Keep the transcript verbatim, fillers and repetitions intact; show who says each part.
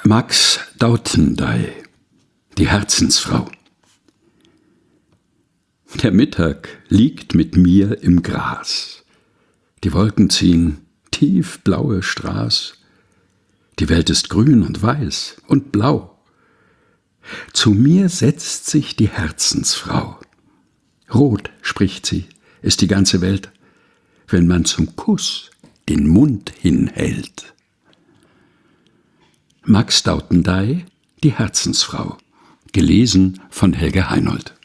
Speaker 1: Max Dauthendey, die Herzensfrau. Der Mittag liegt mit mir im Gras. Die Wolken ziehen tiefblaue Straß. Die Welt ist grün und weiß und blau. Zu mir setzt sich die Herzensfrau. Rot, spricht sie, ist die ganze Welt, wenn man zum Kuss den Mund hinhält. Max Dauthendey, die Herzensfrau. Gelesen von Helge Heinold.